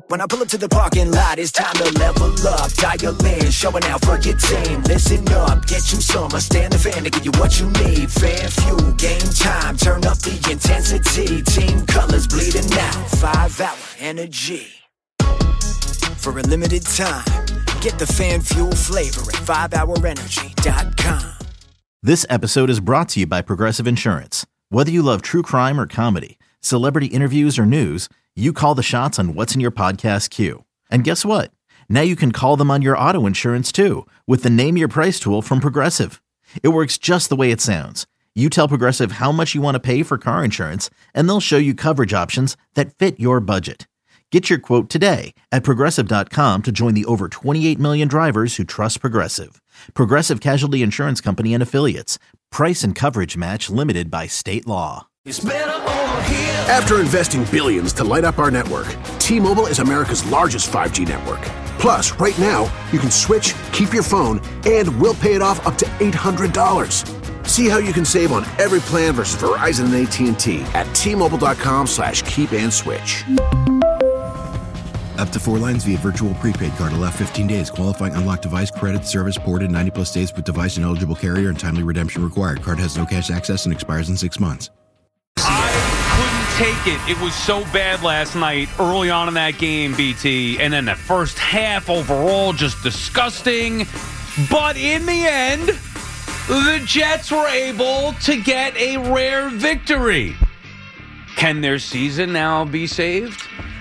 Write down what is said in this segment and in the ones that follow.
When I pull up to the parking lot, it's time to level up. Dial in, showing out for your team. Listen up, get you some. Stand the fan to give you what you need. Fan fuel, game time, turn up the intensity. Team colors bleeding out, 5-hour energy. For a limited time, get the fan fuel flavor at 5hourenergy.com. This episode is brought to you by Progressive Insurance. Whether you love true crime or comedy, celebrity interviews or news, you call the shots on what's in your podcast queue. And guess what? Now you can call them on your auto insurance too with the Name Your Price tool from Progressive. It works just the way it sounds. You tell Progressive how much you want to pay for car insurance, and they'll show you coverage options that fit your budget. Get your quote today at Progressive.com to join the over 28 million drivers who trust Progressive. Progressive Casualty Insurance Company and Affiliates. Price and coverage match limited by state law. It's better over here. After investing billions to light up our network, T-Mobile is America's largest 5G network. Plus, right now, you can switch, keep your phone, and we'll pay it off up to $800. See how you can save on every plan versus Verizon and AT&T at T-Mobile.com/keep-and-switch. Up to 4 lines via virtual prepaid card. Allow 15 days. Qualifying unlocked device credit service ported 90-plus days with device and eligible carrier and timely redemption required. Card has no cash access and expires in 6 months. I couldn't take it. It was so bad last night, early on in that game, BT. And then the first half overall, just disgusting. But in the end, the Jets were able to get a rare victory. Can their season now be saved?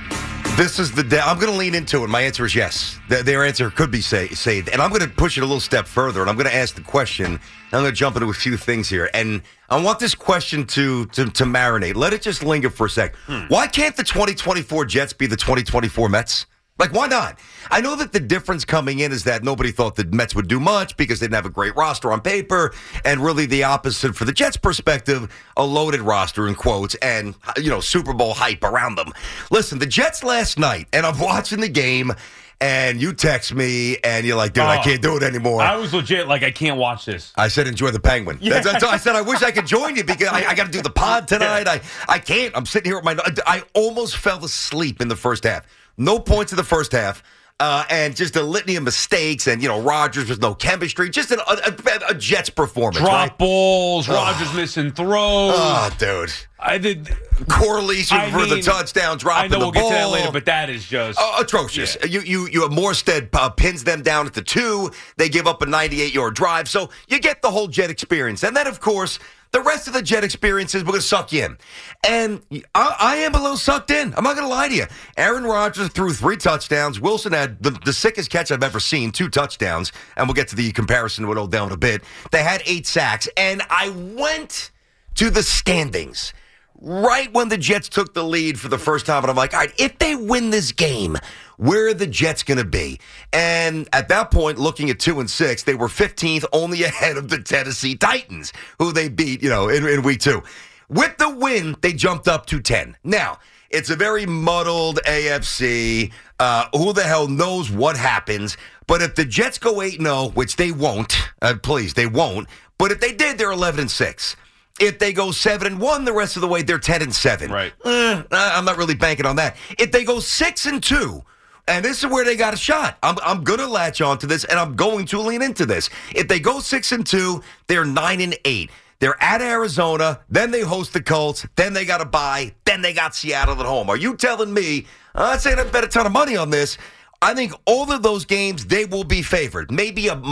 This is the day. I'm going to lean into it. My answer is yes. Their answer could be saved. And I'm going to push it a little step further, and I'm going to ask the question. I'm going to jump into a few things here. And I want this question to marinate. Let it just linger for a sec. Why can't the 2024 Jets be the 2024 Mets? Like, why not? I know that the difference coming in is that nobody thought the Mets would do much because they didn't have a great roster on paper, and really the opposite for the Jets' perspective, a loaded roster in quotes and, Super Bowl hype around them. Listen, the Jets last night, and I'm watching the game, and you text me, and you're like, dude, I can't do it anymore. I was legit like, I can't watch this. I said, enjoy the Penguin. Yeah. That's I said, I wish I could join you because I got to do the pod tonight. Yeah. I can't. I'm sitting here with I almost fell asleep in the first half. No points in the first half, and just a litany of mistakes, and, Rodgers with no chemistry. Just a Jets performance. Drop balls, Rodgers missing throws. Oh, dude. I did. Corliss for the touchdown, dropping the ball. I know we'll get to that later, but that is just atrocious. Yeah. You Morstead pins them down at the 2. They give up a 98-yard drive. So you get the whole Jet experience. And then, of course, the rest of the Jet experiences, we're going to suck you in. And I am a little sucked in. I'm not going to lie to you. Aaron Rodgers threw 3 touchdowns. Wilson had the sickest catch I've ever seen, 2 touchdowns. And we'll get to the comparison with Odell in a bit. They had 8 sacks. And I went to the standings right when the Jets took the lead for the first time. And I'm like, all right, if they win this game, where are the Jets going to be? And at that point, looking at 2-6, they were 15th, only ahead of the Tennessee Titans, who they beat, in week 2. With the win, they jumped up to 10. Now, it's a very muddled AFC. Who the hell knows what happens? But if the Jets go 8-0, which they won't, please, they won't. But if they did, they're 11-6. If they go 7-1 the rest of the way, they're 10-7. Right. I'm not really banking on that. If they go 6-2, and this is where they got a shot. I'm going to latch on to this, and I'm going to lean into this. If they go 6-2, they're 9-8. They're at Arizona, then they host the Colts, then they got a bye, then they got Seattle at home. Are you telling me, I'm saying I bet a ton of money on this, I think all of those games, they will be favored. Maybe a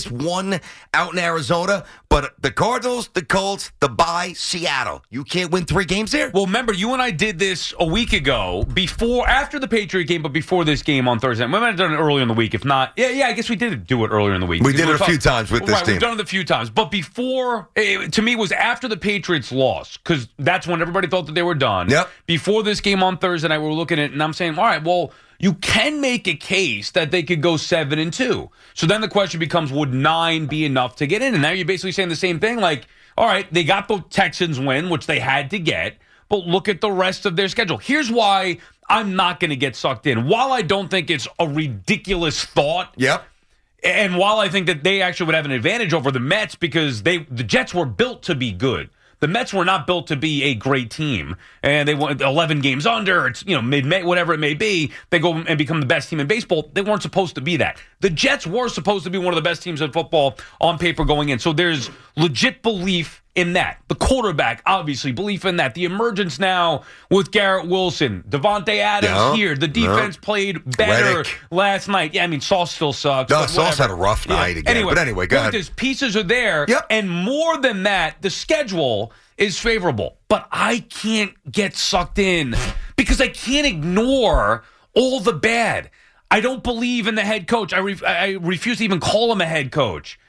-1 out in Arizona, but the Cardinals, the Colts, the bye, Seattle. You can't win 3 games there? Well, remember, you and I did this a week ago, after the Patriot game, but before this game on Thursday. We might have done it earlier in the week. If not, I guess we did do it earlier in the week. We did it a few times with this team. We've done it a few times. But before, to me, it was after the Patriots lost, because that's when everybody thought that they were done. Yep. Before this game on Thursday night, we were looking at it, and I'm saying, all right, well, you can make a case that they could go 7-2. So then the question becomes, would 9 be enough to get in? And now you're basically saying the same thing. Like, all right, they got the Texans win, which they had to get, but look at the rest of their schedule. Here's why I'm not going to get sucked in. While I don't think it's a ridiculous thought, yep, and while I think that they actually would have an advantage over the Mets because the Jets were built to be good. The Mets were not built to be a great team, and they went 11 games under. It's mid-May, whatever it may be. They go and become the best team in baseball. They weren't supposed to be that. The Jets were supposed to be one of the best teams in football on paper going in. So there's legit belief in that. The quarterback, obviously, belief in that. The emergence now with Garrett Wilson, Devontae Adams here. The defense played better last night. Yeah, I mean, Sauce still sucks. No, Sauce had a rough night again. But anyway, go ahead. Pieces are there. Yep. And more than that, the schedule is favorable. But I can't get sucked in because I can't ignore all the bad. I don't believe in the head coach. I refuse to even call him a head coach.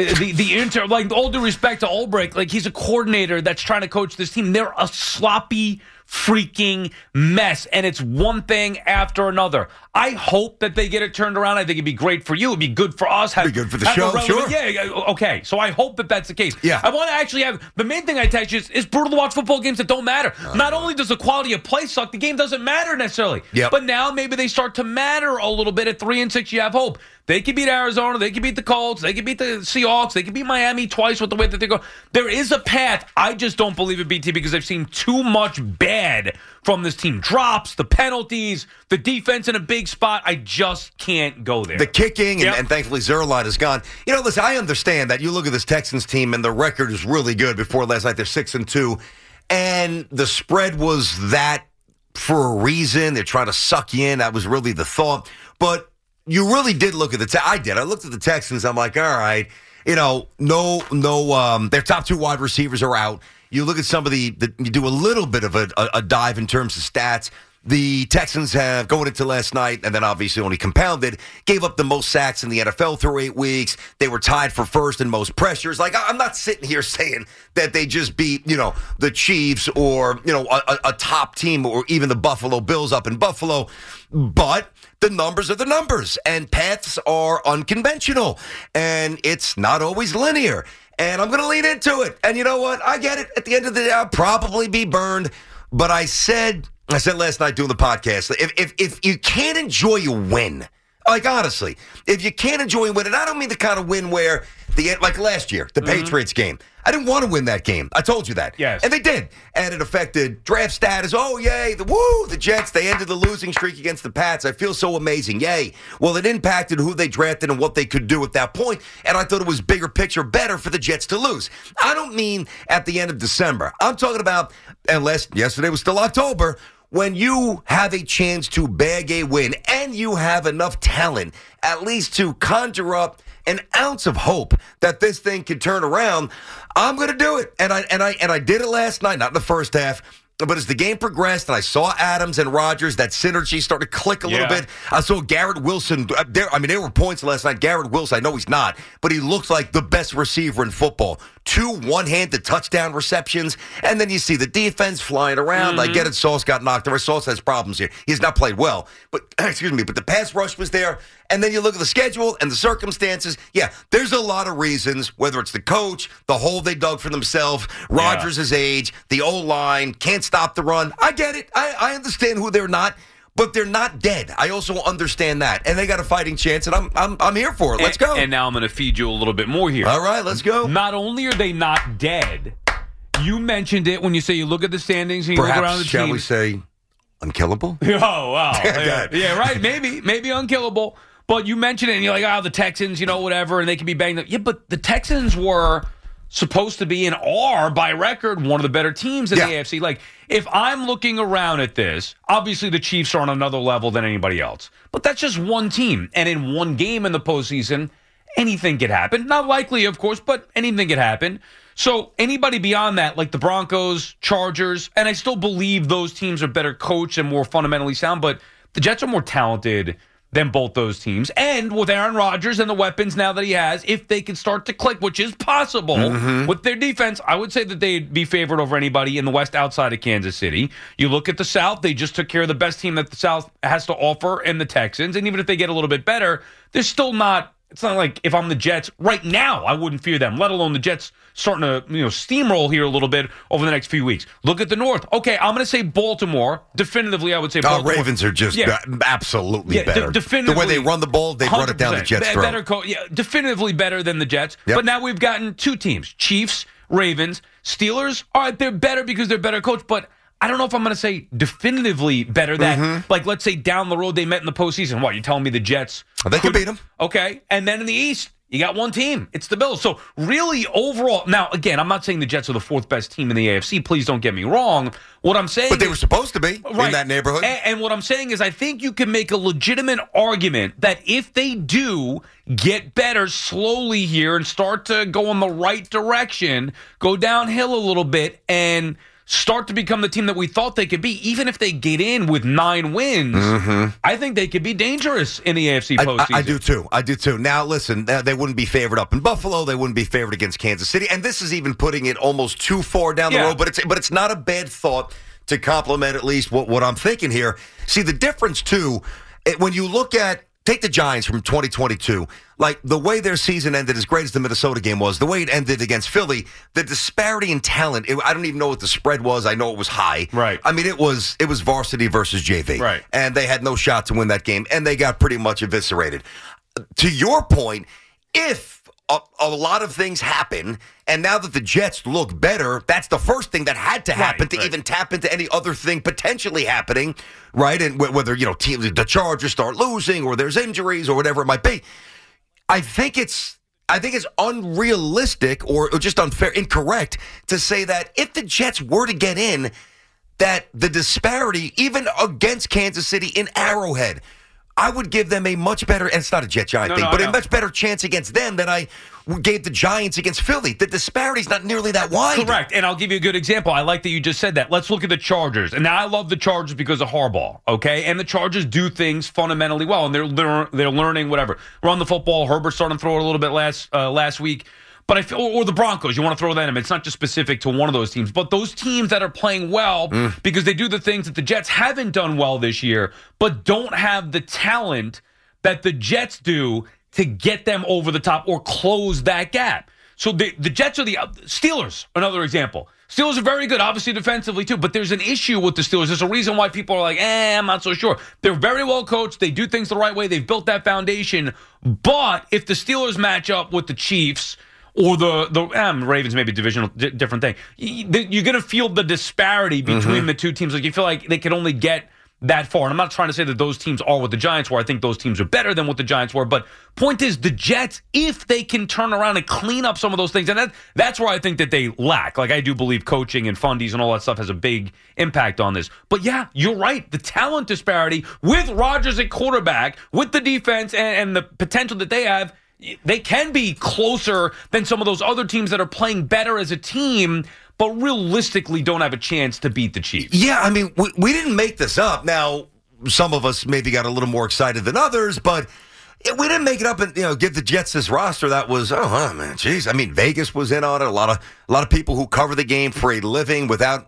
All due respect to Ulbrich, like he's a coordinator that's trying to coach this team. They're a sloppy freaking mess, and it's one thing after another. I hope that they get it turned around. I think it'd be great for you. It'd be good for us. It'd be good for the show, sure. Yeah, okay. So I hope that that's the case. Yeah. I want to actually have, the main thing I text you is brutal to watch football games that don't matter. Not only does the quality of play suck, the game doesn't matter necessarily. Yep. But now maybe they start to matter a little bit. At 3-6, you have hope. They could beat Arizona. They could beat the Colts. They could beat the Seahawks. They could beat Miami twice with the way that they go. There is a path. I just don't believe it, BT, because I've seen too much bad from this team. Drops, the penalties, the defense in a big spot. I just can't go there. The kicking, and thankfully Zerline is gone. Listen, I understand that you look at this Texans team, and the record is really good. Before last night, they're 6-2, and the spread was that for a reason. They're trying to suck you in. That was really the thought. But you really did look at I did. I looked at the Texans. I'm like, all right, their top two wide receivers are out. You look at some of you do a little bit of a dive in terms of stats. The Texans have, going into last night, and then obviously only compounded, gave up the most sacks in the NFL through 8 weeks. They were tied for first in most pressures. Like, I'm not sitting here saying that they just beat, the Chiefs or, a top team or even the Buffalo Bills up in Buffalo. But the numbers are the numbers, and paths are unconventional, and it's not always linear. And I'm going to lean into it. And you know what? I get it. At the end of the day, I'll probably be burned. But I said last night doing the podcast, if you can't enjoy a win, like honestly, if you can't enjoy a win, and I don't mean the kind of win where like last year, the Patriots game, I didn't want to win that game. I told you that. Yes. And they did. And it affected draft status. Oh, yay. The Jets, they ended the losing streak against the Pats. I feel so amazing. Yay. Well, it impacted who they drafted and what they could do at that point. And I thought it was bigger picture better for the Jets to lose. I don't mean at the end of December. I'm talking about, unless yesterday was still October, when you have a chance to bag a win and you have enough talent, at least to conjure up an ounce of hope that this thing can turn around, I'm going to do it. And I did it last night, not in the first half. But as the game progressed and I saw Adams and Rodgers, that synergy started to click a little bit. I saw Garrett Wilson. There were points last night. Garrett Wilson, I know he's not, but he looked like the best receiver in football. 2 one-handed touchdown receptions, and then you see the defense flying around. I get it, Sauce got knocked over. Sauce has problems here. He's not played well. But, but the pass rush was there. And then you look at the schedule and the circumstances. Yeah, there's a lot of reasons, whether it's the coach, the hole they dug for themselves, Rodgers' age, the O-line, can't stop the run. I get it. I understand who they're not. But they're not dead. I also understand that. And they got a fighting chance, and I'm here for it. Let's go. And now I'm going to feed you a little bit more here. All right, let's go. Not only are they not dead, you mentioned it when you say you look at the standings and you Perhaps, look around the shall teams. we say, unkillable? Oh, wow. Yeah, right. Maybe unkillable. But you mentioned it, and you're like, the Texans, whatever, and they can be banged up. Yeah, but the Texans were supposed to be and are, by record, one of the better teams in the AFC. Like, if I'm looking around at this, obviously the Chiefs are on another level than anybody else. But that's just one team. And in one game in the postseason, anything could happen. Not likely, of course, but anything could happen. So anybody beyond that, like the Broncos, Chargers, and I still believe those teams are better coached and more fundamentally sound, but the Jets are more talented than both those teams. And with Aaron Rodgers and the weapons now that he has, if they can start to click, which is possible with their defense, I would say that they'd be favored over anybody in the West outside of Kansas City. You look at the South, they just took care of the best team that the South has to offer in the Texans. And even if they get a little bit better, they're still not, it's not like if I'm the Jets right now, I wouldn't fear them, let alone the Jets starting to steamroll here a little bit over the next few weeks. Look at the North. Okay, I'm going to say Baltimore. Definitively, I would say Baltimore. Ravens are just absolutely better. Definitively, the way they run the ball, they run it down the Jets' throat. Definitively better than the Jets. Yep. But now we've gotten two teams, Chiefs, Ravens, Steelers. All right, they're better because they're better coached, but I don't know if I'm going to say definitively better that, like, let's say down the road they met in the postseason. What, you're telling me the Jets they could beat them? Okay. And then in the East, you got one team. It's the Bills. So really overall, now, again, I'm not saying the Jets are the fourth best team in the AFC. Please don't get me wrong. What I'm saying But they were supposed to be in that neighborhood. And what I'm saying is I think you can make a legitimate argument that if they do get better slowly here and start to go in the right direction, go downhill a little bit, and start to become the team that we thought they could be, even if they get in with 9 wins, I think they could be dangerous in the AFC postseason. I do too. Now, listen, they wouldn't be favored up in Buffalo. They wouldn't be favored against Kansas City. And this is even putting it almost too far down the road, but it's not a bad thought to complement at least what I'm thinking here. See, the difference, too, when you look at take the Giants from 2022, like the way their season ended, as great as the Minnesota game was, the way it ended against Philly, the disparity in talent, I don't even know what the spread was. I know it was high. Right. I mean, it was varsity versus JV. Right. And they had no shot to win that game, and they got pretty much eviscerated. To your point, if a lot of things happen, and now that the Jets look better, that's the first thing that had to happen to even tap into any other thing potentially happening, right? And whether, the Chargers start losing or there's injuries or whatever it might be. I think it's unrealistic or just unfair, incorrect to say that if the Jets were to get in, that the disparity, even against Kansas City in Arrowhead, I would give them a much better, and it's not a Jet-Giant thing, but a much better chance against them than I gave the Giants against Philly. The disparity's not nearly that wide. Correct, and I'll give you a good example. I like that you just said that. Let's look at the Chargers. And now I love the Chargers because of Harbaugh, okay? And the Chargers do things fundamentally well, and they're learning whatever. Run the football. Herbert started to throw it a little bit last week. But I feel, or the Broncos, you want to throw that in. It's not just specific to one of those teams, but those teams that are playing well because they do the things that the Jets haven't done well this year, but don't have the talent that the Jets do to get them over the top or close that gap. So the Jets are the Steelers, another example. Steelers are very good, obviously defensively too, but there's an issue with the Steelers. There's a reason why people are like, I'm not so sure. They're very well coached. They do things the right way. They've built that foundation. But if the Steelers match up with the Chiefs, or the Ravens, maybe divisional, different thing. You're going to feel the disparity between the two teams. Like you feel like they can only get that far. And I'm not trying to say that those teams are what the Giants were. I think those teams are better than what the Giants were. But point is, the Jets, if they can turn around and clean up some of those things, and that's where I think that they lack. Like I do believe coaching and fundies and all that stuff has a big impact on this. But yeah, you're right. The talent disparity with Rodgers at quarterback, with the defense and the potential that they have, they can be closer than some of those other teams that are playing better as a team, but realistically don't have a chance to beat the Chiefs. Yeah, I mean, we didn't make this up. Now, some of us maybe got a little more excited than others, but we didn't make it up and give the Jets this roster that was, man, geez. I mean, Vegas was in on it. A lot of people who cover the game for a living without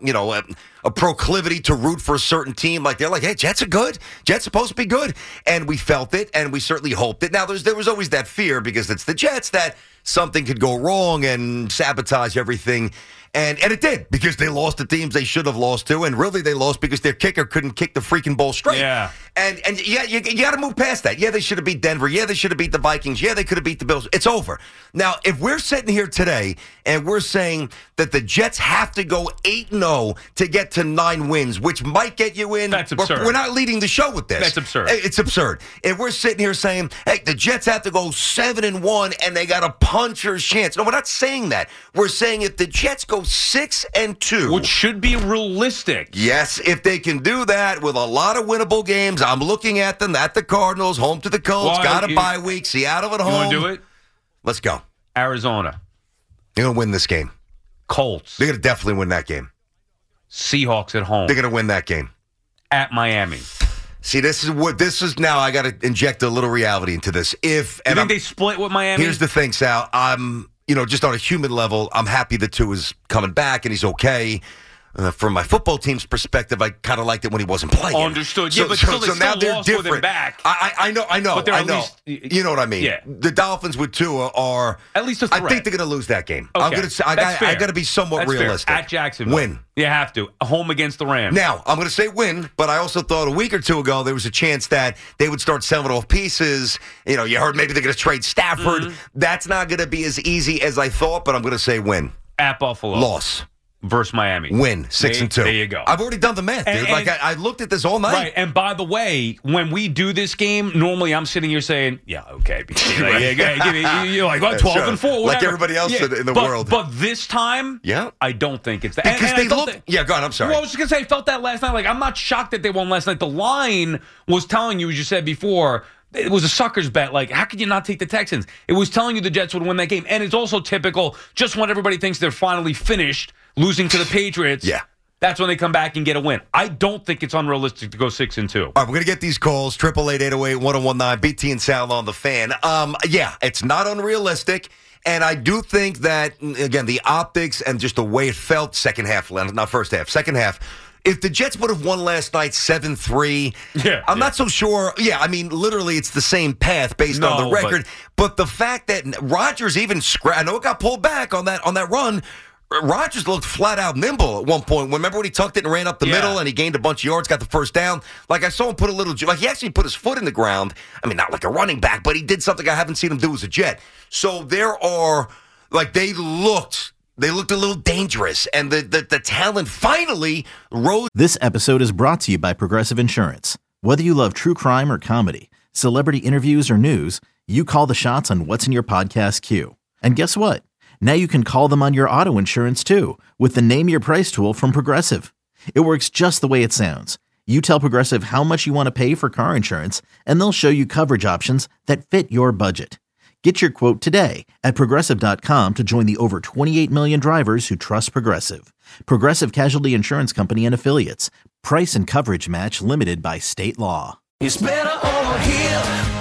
a proclivity to root for a certain team. Like they're like, hey, Jets are good. Jets supposed to be good, and we felt it, and we certainly hoped it. Now there was always that fear because it's the Jets that something could go wrong and sabotage everything. And it did, because they lost to teams they should have lost to, and really they lost because their kicker couldn't kick the freaking ball straight. Yeah. And yeah, you got to move past that. Yeah, they should have beat Denver. Yeah, they should have beat the Vikings. Yeah, they could have beat the Bills. It's over. Now, if we're sitting here today and we're saying that the Jets have to go 8-0 to get to 9 wins, which might get you in. That's absurd. We're not leading the show with this. That's absurd. It's absurd. If we're sitting here saying, hey, the Jets have to go 7-1 and they got a puncher's chance. No, we're not saying that. We're saying if the Jets go 6-2. Which should be realistic. Yes, if they can do that with a lot of winnable games. I'm looking at them, at the Cardinals, home to the Colts, got a bye week, Seattle at home. You want to do it? Let's go. Arizona. They're going to win this game. Colts. They're going to definitely win that game. Seahawks at home. They're going to win that game. At Miami. See, this is now I got to inject a little reality into this. You think they split with Miami? Here's the thing, Sal. I'm, just on a human level, I'm happy that Tua is coming back and he's okay. from my football team's perspective, I kind of liked it when he wasn't playing. Understood. Yeah, but still, they now still they're lost with different. him back. I know. But I know. least, you know what I mean? Yeah. The Dolphins with Tua are at least a threat. I think they're going to lose that game. Okay. I'm going to say I got to be somewhat That's realistic. Fair. At Jacksonville, win. You have to. Home against the Rams. Now, I'm going to say win, but I also thought a week or two ago there was a chance that they would start selling off pieces. You know, you heard maybe they're going to trade Stafford. Mm-hmm. That's not going to be as easy as I thought, but I'm going to say win. At Buffalo. Loss. Versus Miami. Win. 6-2. There you go. I've already done the math, dude. I looked at this all night. Right. And by the way, when we do this game, normally I'm sitting here saying, yeah, okay. You're like, 12-4. Whatever. Like everybody else in the world. But this time, I don't think it's that. Because they look. Yeah, go on. I'm sorry. Well, I was just going to say, I felt that last night. Like, I'm not shocked that they won last night. The line was telling you, as you said before, it was a sucker's bet. Like, how could you not take the Texans? It was telling you the Jets would win that game. And it's also typical, just when everybody thinks they're finally finished losing to the Patriots, that's when they come back and get a win. I don't think it's unrealistic to go 6-2. All right, we're going to get these calls. 888-808-1019, BT and Sal on the Fan. It's not unrealistic. And I do think that, again, the optics and just the way it felt second half, not first half, second half, if the Jets would have won last night 7-3, I'm not so sure. Yeah, I mean, literally, it's the same path based on the record. But the fact that Rodgers even I know it got pulled back on that run. Rodgers looked flat out nimble at one point. Remember when he tucked it and ran up the middle and he gained a bunch of yards, got the first down? Like, I saw him put he actually put his foot in the ground. I mean, not like a running back, but he did something I haven't seen him do as a Jet. So there are, they looked a little dangerous, and the talent finally rose. This episode is brought to you by Progressive Insurance. Whether you love true crime or comedy, celebrity interviews or news, you call the shots on what's in your podcast queue. And guess what? Now you can call them on your auto insurance too with the Name Your Price tool from Progressive. It works just the way it sounds. You tell Progressive how much you want to pay for car insurance, and they'll show you coverage options that fit your budget. Get your quote today at Progressive.com to join the over 28 million drivers who trust Progressive. Progressive Casualty Insurance Company and Affiliates. Price and coverage match limited by state law. It's better over here.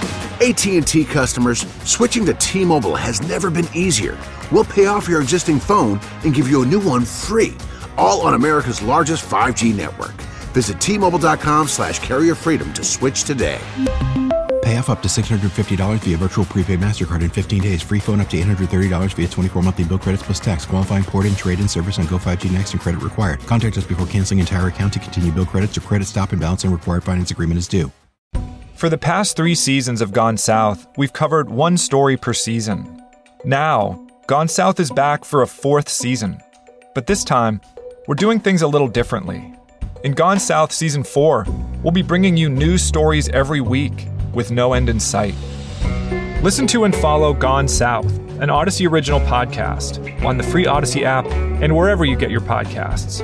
AT&T customers, switching to T-Mobile has never been easier. We'll pay off your existing phone and give you a new one free, all on America's largest 5G network. Visit T-Mobile.com/carrier freedom to switch today. Pay off up to $650 via virtual prepaid MasterCard in 15 days. Free phone up to $830 via 24 monthly bill credits plus tax. Qualifying port and trade-in service on Go 5G Next and credit required. Contact us before canceling entire account to continue bill credits or credit stop and balance and required finance agreement is due. For the past 3 seasons of Gone South, we've covered one story per season. Now, Gone South is back for a 4th season. But this time, we're doing things a little differently. In Gone South Season 4, we'll be bringing you new stories every week with no end in sight. Listen to and follow Gone South, an Odyssey original podcast, on the free Odyssey app and wherever you get your podcasts.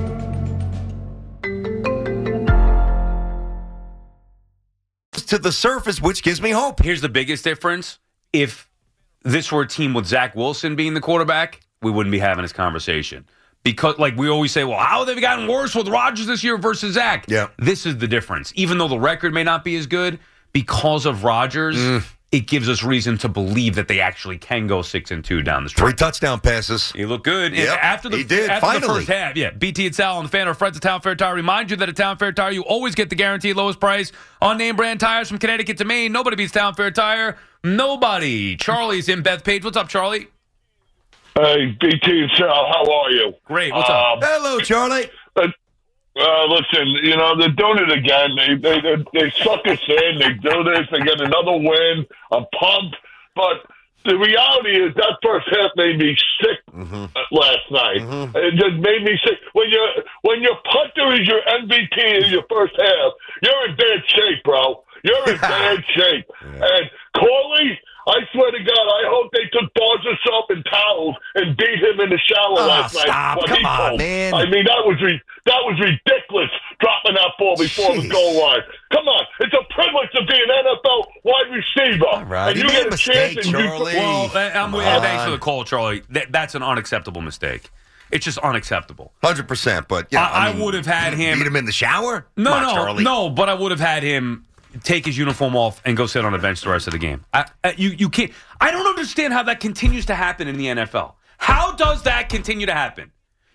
To the surface, which gives me hope. Here's the biggest difference. If this were a team with Zach Wilson being the quarterback, we wouldn't be having this conversation. Because, we always say, well, how have they gotten worse with Rodgers this year versus Zach? Yeah. This is the difference. Even though the record may not be as good, because of Rodgers, it gives us reason to believe that they actually can go 6-2 down the stretch. 3 touchdown passes. He looked good. Yep, He did, after the first half, BT and Sal on the Fan or friends at Town Fair Tire. Remind you that at Town Fair Tire, you always get the guaranteed lowest price on name brand tires from Connecticut to Maine. Nobody beats Town Fair Tire. Nobody. Charlie's in Bethpage. What's up, Charlie? Hey, BT and Sal, how are you? Great. What's up? Hello, Charlie. Listen, they're doing it again. They suck us in. They do this. They get another win. I'm pumped. But the reality is that first half made me sick last night. It just made me sick. When your punter is your MVP in your first half, you're in bad shape, bro. You're in bad shape. And Corley, I swear to God, I hope they took bars of soap and towels and beat him in the shower last night. Come on, man. I mean, that was ridiculous, dropping that ball before the goal line. Come on. It's a privilege to be an NFL wide receiver. All right. And you get a chance. Charlie. Thanks for the call, Charlie. That's an unacceptable mistake. It's just unacceptable. 100%. But I would have had him. Beat him in the shower? No, but I would have had him take his uniform off and go sit on the bench the rest of the game. You can't. I don't understand how that continues to happen in the NFL. How does that continue to happen?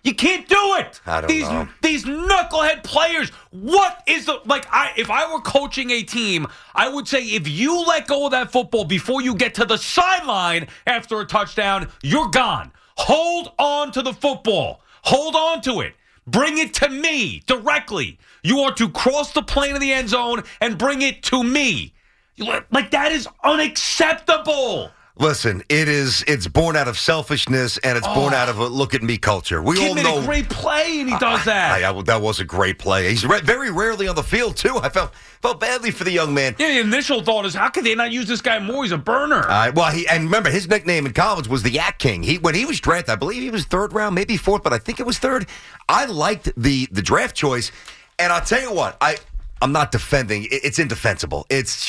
You can't do it. I don't know. These knucklehead players. What is the if I were coaching a team, I would say if you let go of that football before you get to the sideline after a touchdown, you're gone. Hold on to the football. Hold on to it. Bring it to me directly. You are to cross the plane of the end zone and bring it to me. Like, that is unacceptable. Listen, it's born out of selfishness, and it's born out of a look-at-me culture. We all know. Kid made a great play, and he does that. That was a great play. He's very rarely on the field, too. I felt badly for the young man. Yeah, the initial thought is, how could they not use this guy more? He's a burner. And remember, his nickname in college was the Yak King. When he was drafted, I believe he was third round, maybe fourth, but I think it was third. I liked the draft choice, and I'll tell you what, I'm not defending. It's indefensible.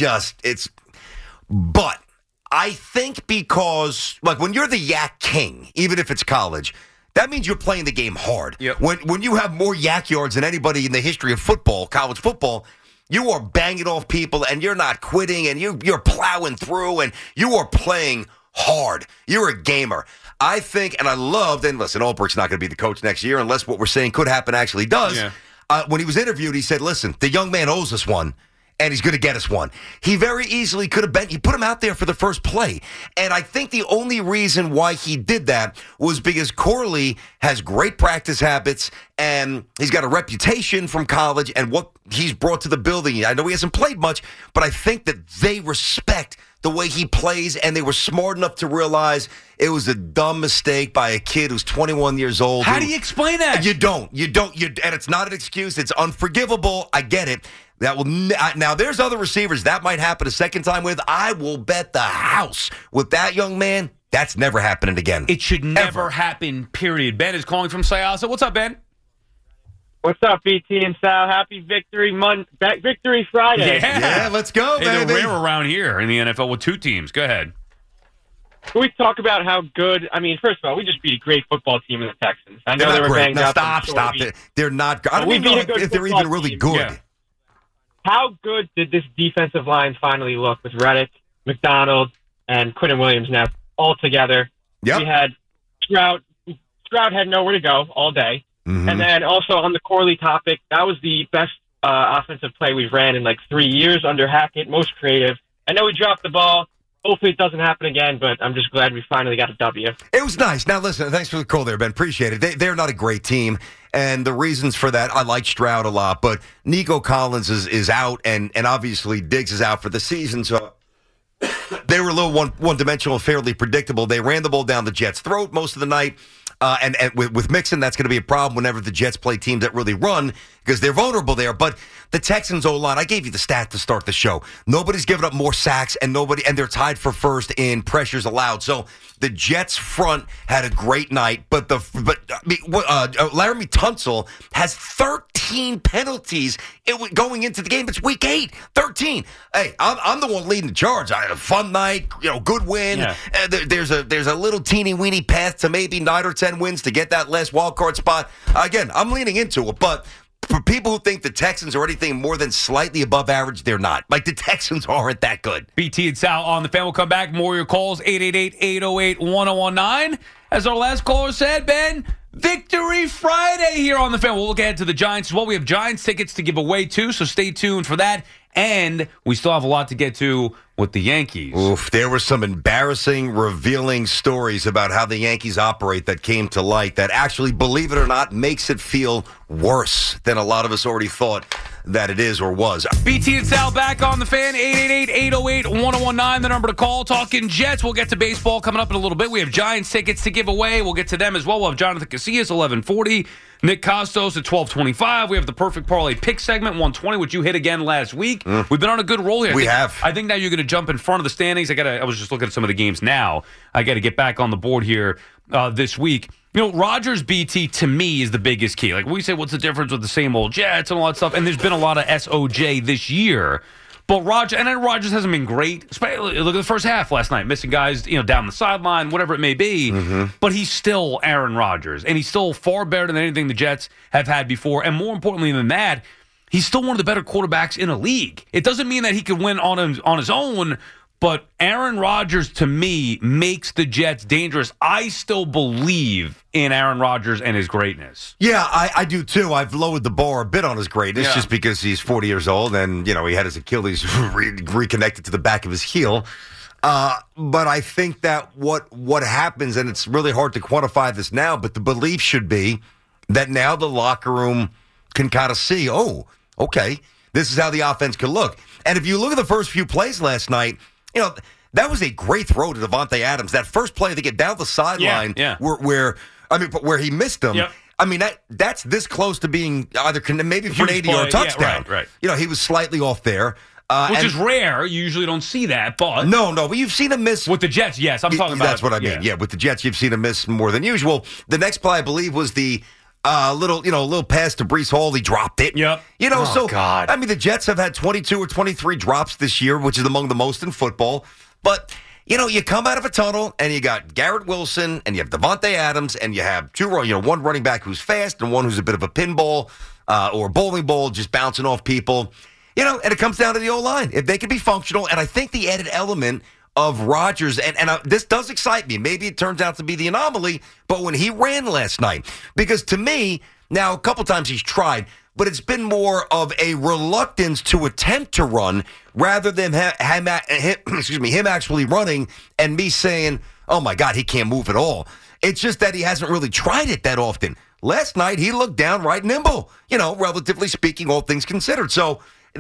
But I think because, like, when you're the Yak King, even if it's college, that means you're playing the game hard. Yep. When you have more yak yards than anybody in the history of football, college football, you are banging off people, and you're not quitting, and you're plowing through, and you are playing hard. You're a gamer. I think, and I loved, and listen, Ulbricht's not going to be the coach next year unless what we're saying could happen actually does. Yeah. When he was interviewed, he said, listen, the young man owes us one. And he's going to get us one. He very easily could have been. He put him out there for the first play. And I think the only reason why he did that was because Corley has great practice habits, and he's got a reputation from college and what he's brought to the building. I know he hasn't played much, but I think that they respect the way he plays, and they were smart enough to realize it was a dumb mistake by a kid who's 21 years old. How do you explain that? You don't. And it's not an excuse. It's unforgivable. I get it. That will now. There's other receivers that might happen a second time with. I will bet the house with that young man. That's never happening again. It should never happen. Period. Ben is calling from Syosset. What's up, Ben? What's up, BT and Sal? Happy Victory Friday. Yeah, let's go, hey, baby. they're rare around here in the NFL with two teams. Go ahead. Can we talk about how good? I mean, first of all, we just beat a great football team in the Texans. I know they were banged up. Stop. They're not. I don't even know if they're even really good. Yeah. How good did this defensive line finally look with Reddick, McDonald, and Quinton Williams now all together? Yep. We had Stroud. Stroud had nowhere to go all day. Mm-hmm. And then also on the Corley topic, that was the best offensive play we've ran in like 3 years under Hackett, most creative. I know we dropped the ball. Hopefully it doesn't happen again, but I'm just glad we finally got a W. It was nice. Now, listen, thanks for the call there, Ben. Appreciate it. They're not a great team, and the reasons for that, I like Stroud a lot, but Nico Collins is out, and obviously Diggs is out for the season, so they were a little one-dimensional, fairly predictable. They ran the ball down the Jets' throat most of the night. And with Mixon, that's going to be a problem whenever the Jets play teams that really run because they're vulnerable there. But the Texans O-line, I gave you the stat to start the show. Nobody's given up more sacks, and they're tied for first in pressures allowed. So the Jets front had a great night, but Laramie Tunsil has 13 penalties going into the game. It's week 8, 13. Hey, I'm the one leading the charge. I had a fun night, good win. Yeah. There's a little teeny weeny path to maybe 9 or 10 wins to get that last wild card spot. Again, I'm leaning into it, but for people who think the Texans are anything more than slightly above average, they're not. Like, the Texans aren't that good. BT and Sal on the fan. We'll come back. More of your calls, 888-808-1019. As our last caller said, Ben, Victory Friday here on the fan. We'll look ahead to the Giants as well. We have Giants tickets to give away, too, so stay tuned for that. And we still have a lot to get to with the Yankees. Oof, there were some embarrassing, revealing stories about how the Yankees operate that came to light that actually, believe it or not, makes it feel worse than a lot of us already thought that it is or was. BT and Sal back on the fan, 888-808-1019, the number to call. Talking Jets. We'll get to baseball coming up in a little bit. We have Giants tickets to give away. We'll get to them as well. We'll have Jonathan Casillas, 1140. Nick Costos at 1225. We have the Perfect Parlay Pick segment, 120, which you hit again last week. We've been on a good roll here. We have. I think now you're going to jump in front of the standings. I was just looking at some of the games now. I got to get back on the board here this week. Rodgers BT to me is the biggest key. Like we say, what's the difference with the same old Jets and all that stuff? And there's been a lot of SOJ this year. But Rodgers hasn't been great. Look at the first half last night, missing guys, down the sideline, whatever it may be. Mm-hmm. But he's still Aaron Rodgers, and he's still far better than anything the Jets have had before. And more importantly than that, he's still one of the better quarterbacks in the league. It doesn't mean that he could win on his own, But Aaron Rodgers, to me, makes the Jets dangerous. I still believe in Aaron Rodgers and his greatness. Yeah, I do too. I've lowered the bar a bit on his greatness just because he's 40 years old and, he had his Achilles reconnected to the back of his heel. But I think that what happens, and it's really hard to quantify this now, but the belief should be that now the locker room can kind of see, oh, okay, this is how the offense could look. And if you look at the first few plays last night, that was a great throw to Davante Adams. That first play, they get down the sideline where he missed him. Yep. I mean, that's this close to being either maybe for an 80 or a touchdown. Yeah, right. He was slightly off there. Which is rare. You usually don't see that, but... No, but you've seen him miss... With the Jets, yes. I'm talking about... That's what I mean. Yeah, with the Jets, you've seen him miss more than usual. The next play, I believe, was the little pass to Breece Hall. He dropped it. Yep. God. I mean, the Jets have had 22 or 23 drops this year, which is among the most in football. But, you come out of a tunnel, and you got Garrett Wilson, and you have Davante Adams, and you have one running back who's fast and one who's a bit of a pinball or a bowling ball just bouncing off people. And it comes down to the O-line. If they can be functional, and I think the added element of Rodgers, and this does excite me. Maybe it turns out to be the anomaly, but when he ran last night, because to me, now a couple times he's tried, but it's been more of a reluctance to attempt to run rather than him actually running and me saying, oh my God, he can't move at all. It's just that he hasn't really tried it that often. Last night, he looked downright nimble, relatively speaking, all things considered. So,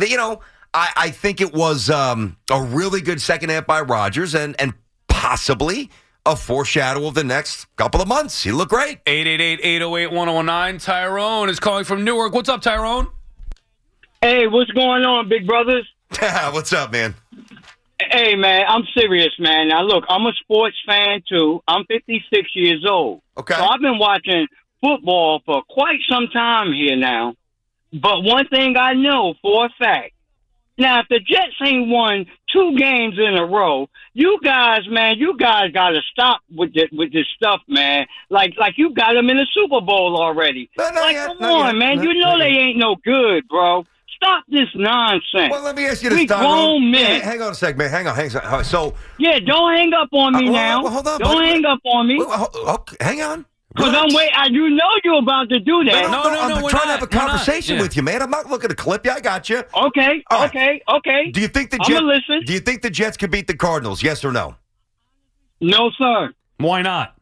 I think it was a really good second half by Rodgers and possibly a foreshadow of the next couple of months. He looked great. 888-808-1019. Tyrone is calling from Newark. What's up, Tyrone? Hey, what's going on, big brothers? What's up, man? Hey, man, I'm serious, man. Now, look, I'm a sports fan, too. I'm 56 years old. Okay. So I've been watching football for quite some time here now. But one thing I know for a fact, now, if the Jets ain't won 2 games in a row, you guys got to stop with this stuff, man. Like you got them in the Super Bowl already. Come on, man. They ain't no good, bro. Stop this nonsense. Well, let me ask you this, Tyrone. Hang on a sec, man. Hang on. So, yeah, don't hang up on me now. Hold on, don't hang up on me. Okay, hang on. Because you're about to do that. No, I'm trying to have a conversation with you, man. I'm not looking to clip you. I got you. Okay, okay. Do you think the Jets? Do you think the Jets could beat the Cardinals? Yes or no? No, sir. Why not?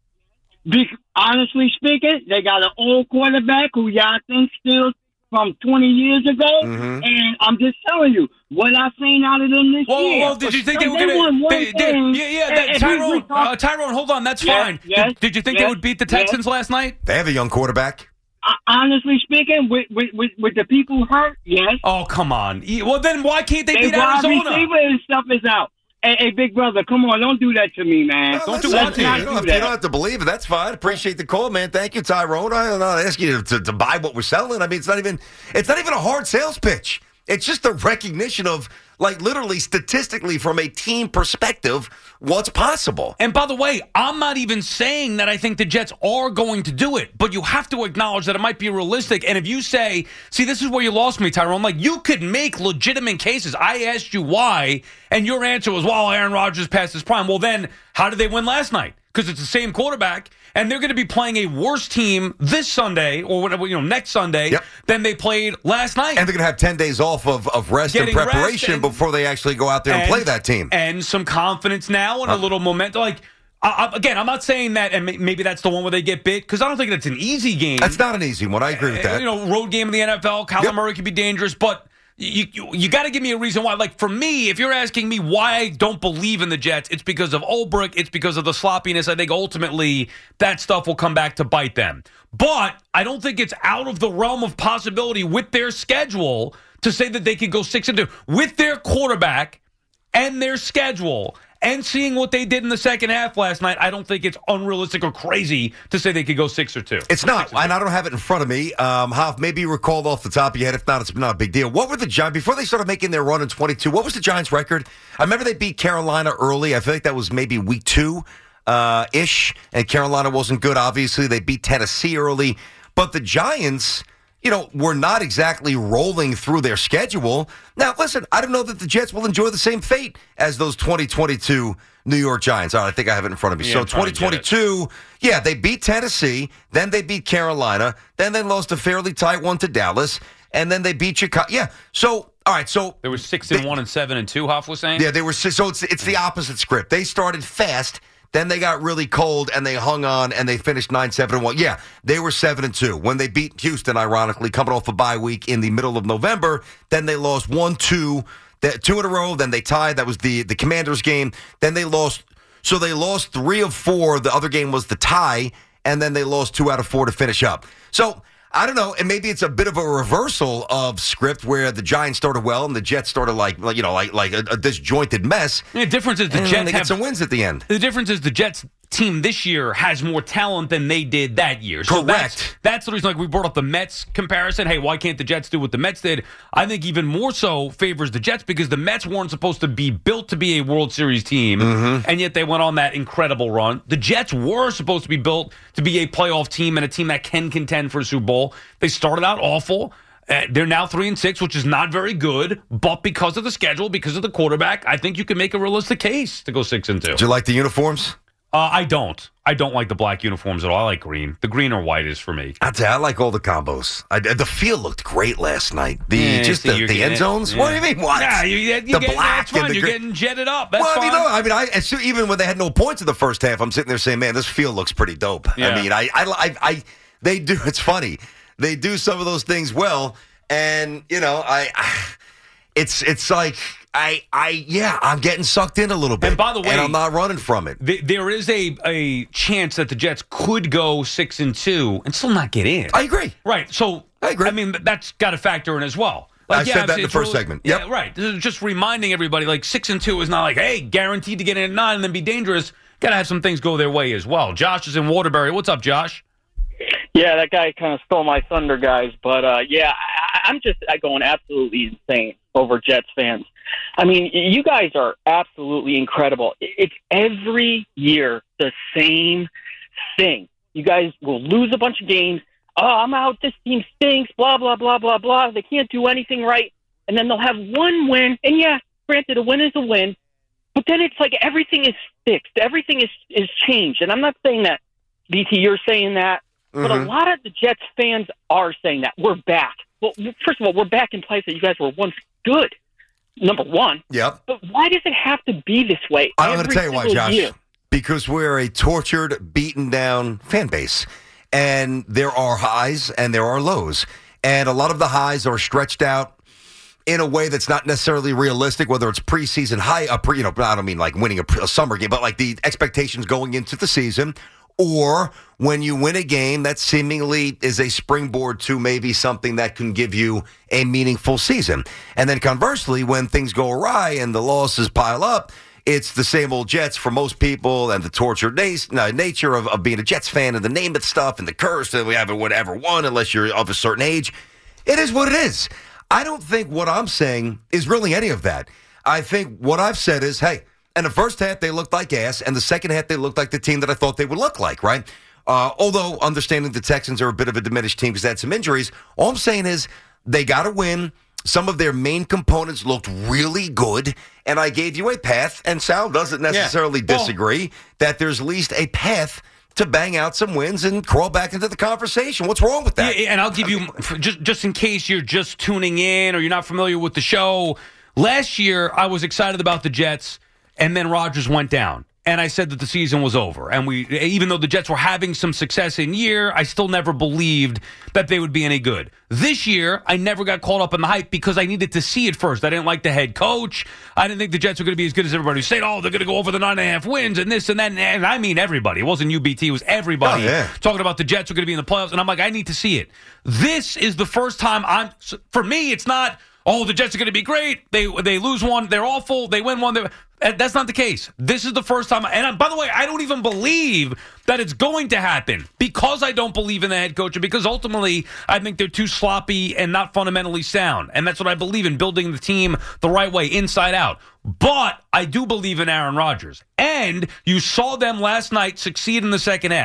Honestly speaking, they got an old quarterback who y'all think still from 20 years ago, and I'm just telling you, what I seen out of them this year. Well, did you think they were going to... Tyrone, hold on, that's fine. Yes, did you think they would beat the Texans last night? They have a young quarterback. Honestly speaking, with the people hurt, yes. Oh, come on. Well, then why can't they beat Arizona? Receiver and stuff is out. Hey, big brother, come on, don't do that to me, man. Don't do that to you. You don't have to believe it. That's fine. Appreciate the call, man. Thank you, Tyrone. I'm not asking you to buy what we're selling. I mean, it's not even a hard sales pitch. It's just a recognition of, like, literally statistically from a team perspective, what's possible. And by the way, I'm not even saying that I think the Jets are going to do it, but you have to acknowledge that it might be realistic. And if you say, see, this is where you lost me, Tyrone, like, you could make legitimate cases. I asked you why, and your answer was, well, Aaron Rodgers passed his prime. Well, then, how did they win last night? Because it's the same quarterback, and they're going to be playing a worse team this Sunday or whatever, next Sunday than they played last night. And they're going to have 10 days off of rest and preparation before they actually go out there and play that team. And some confidence now and a little momentum. Like, again, I'm not saying that, and maybe that's the one where they get bit, because I don't think that's an easy game. That's not an easy one. I agree with that. Road game in the NFL, Kyler Murray can be dangerous, but you got to give me a reason why. Like, for me, if you're asking me why I don't believe in the Jets, it's because of Ulbrich. It's because of the sloppiness. I think ultimately that stuff will come back to bite them. But I don't think it's out of the realm of possibility with their schedule to say that they could go 6-2 with their quarterback and their schedule. And seeing what they did in the second half last night, I don't think it's unrealistic or crazy to say they could go 6-2. It's not, and I don't have it in front of me. Hoff, maybe you recall off the top of your head. If not, it's not a big deal. What were the Giants, before they started making their run in 22, what was the Giants' record? I remember they beat Carolina early. I feel like that was maybe week 2-ish, and Carolina wasn't good, obviously. They beat Tennessee early. But the Giants, were not exactly rolling through their schedule. Now, listen, I don't know that the Jets will enjoy the same fate as those 2022 New York Giants. All right, I think I have it in front of me. So 2022, they beat Tennessee, then they beat Carolina, then they lost a fairly tight one to Dallas, and then they beat Chicago. Yeah, so... All right, so there was 6-1 and 7-2. Hoff was saying. Yeah, they were. So it's the opposite script. They started fast, then they got really cold, and they hung on, and they finished 9-7-1. Yeah, they were 7-2 when they beat Houston. Ironically, coming off a bye week in the middle of November, then they lost 1-2, 2 in a row. Then they tied. That was the Commanders game. Then they lost. So they lost 3 of 4. The other game was the tie, and then they lost 2 out of 4 to finish up. So. I don't know, and maybe it's a bit of a reversal of script where the Giants started well and the Jets started like a disjointed mess. The difference is the Jets had some wins at the end. The difference is the Jets team this year has more talent than they did that year. So correct. That's the reason, like we brought up the Mets comparison. Hey, why can't the Jets do what the Mets did? I think even more so favors the Jets because the Mets weren't supposed to be built to be a World Series team, and yet they went on that incredible run. The Jets were supposed to be built to be a playoff team and a team that can contend for a Super Bowl. They started out awful. They're now 3-6, which is not very good, but because of the schedule, because of the quarterback, I think you can make a realistic case to go 6-2. Do you like the uniforms? I don't. I don't like the black uniforms at all. I like green. The green or white is for me. I like all the combos. The field looked great last night. The end zones. Yeah. What do you mean? What? Yeah, the black. That's fine. You're getting jetted up. That's fine. Even when they had no points in the first half, I'm sitting there saying, "Man, this field looks pretty dope." Yeah. I mean, they do. It's funny. They do some of those things well, and it's like. I'm getting sucked in a little bit. And by the way, and I'm not running from it. There is a chance that the Jets could go 6-2 and still not get in. I agree. Right. So I agree. I mean, that's got to factor in as well. I said that in the first segment. Yep. Yeah, right. This is just reminding everybody, 6-2 is not like, hey, guaranteed to get in at 9 and then be dangerous. Got to have some things go their way as well. Josh is in Waterbury. What's up, Josh? Yeah, that guy kind of stole my thunder, guys. But, I'm just going absolutely insane over Jets fans. I mean, you guys are absolutely incredible. It's every year the same thing. You guys will lose a bunch of games. Oh, I'm out. This team stinks. Blah, blah, blah, blah, blah. They can't do anything right. And then they'll have one win. And, yeah, granted, a win is a win. But then it's like everything is fixed. Everything is changed. And I'm not saying that, BT, you're saying that. But a lot of the Jets fans are saying that. We're back. Well, first of all, we're back in place that you guys were once good. Number one. Yep. But why does it have to be this way? I'm going to tell you why, Josh. Year? Because we're a tortured, beaten down fan base. And there are highs and there are lows. And a lot of the highs are stretched out in a way that's not necessarily realistic, whether it's preseason high, I don't mean like winning a summer game, but like the expectations going into the season, or when you win a game that seemingly is a springboard to maybe something that can give you a meaningful season. And then conversely, when things go awry and the losses pile up, it's the same old Jets for most people and the tortured nature of being a Jets fan and the name of stuff and the curse that we haven't ever won unless you're of a certain age. It is what it is. I don't think what I'm saying is really any of that. I think what I've said is, hey, in the first half, they looked like ass, and the second half, they looked like the team that I thought they would look like, right? Although, understanding the Texans are a bit of a diminished team because they had some injuries, all I'm saying is they got to win. Some of their main components looked really good, and I gave you a path, and Sal doesn't necessarily disagree, that there's at least a path to bang out some wins and crawl back into the conversation. What's wrong with that? Yeah, and I'll give you, just in case you're just tuning in or you're not familiar with the show, last year I was excited about the Jets, and then Rodgers went down. And I said that the season was over. And even though the Jets were having some success in year, I still never believed that they would be any good. This year, I never got caught up in the hype because I needed to see it first. I didn't like the head coach. I didn't think the Jets were going to be as good as everybody was saying, oh, they're going to go over the 9.5 wins and this and that. And I mean everybody. It wasn't UBT. It was everybody talking about the Jets were going to be in the playoffs. And I'm like, I need to see it. This is the first time for me, it's not, oh, the Jets are going to be great. They lose one. They're awful. They win one. That's not the case. This is the first time. And by the way, I don't even believe that it's going to happen because I don't believe in the head coach and because ultimately I think they're too sloppy and not fundamentally sound. And that's what I believe in, building the team the right way, inside out. But I do believe in Aaron Rodgers. And you saw them last night succeed in the second half.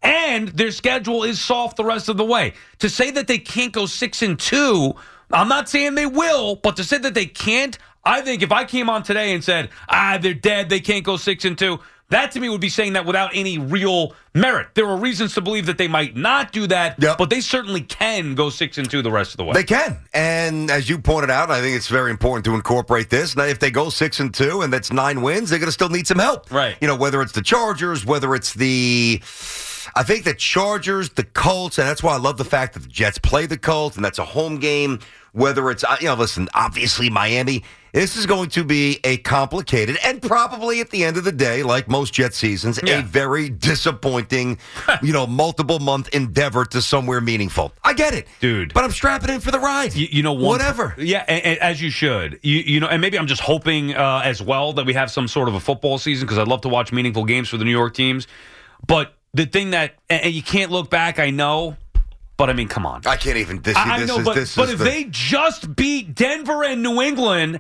And their schedule is soft the rest of the way. To say that they can't go 6-2, I'm not saying they will, but to say that they can't, I think if I came on today and said, they're dead, they can't go 6-2, that to me would be saying that without any real merit. There are reasons to believe that they might not do that, but they certainly can go 6-2 the rest of the way. They can. And as you pointed out, I think it's very important to incorporate this. Now, if they go 6-2 and that's 9 wins, they're going to still need some help. Right. Whether it's the Chargers, whether it's I think the Chargers, the Colts, and that's why I love the fact that the Jets play the Colts, and that's a home game. Whether it's, listen, obviously Miami, this is going to be a complicated and probably at the end of the day, like most Jet seasons, a very disappointing, multiple-month endeavor to somewhere meaningful. I get it. Dude. But I'm strapping in for the ride. Whatever. Yeah, and as you should. And maybe I'm just hoping as well that we have some sort of a football season because I'd love to watch meaningful games for the New York teams. But the thing that, and you can't look back, I know, but I mean, come on. I can't even. But if they just beat Denver and New England,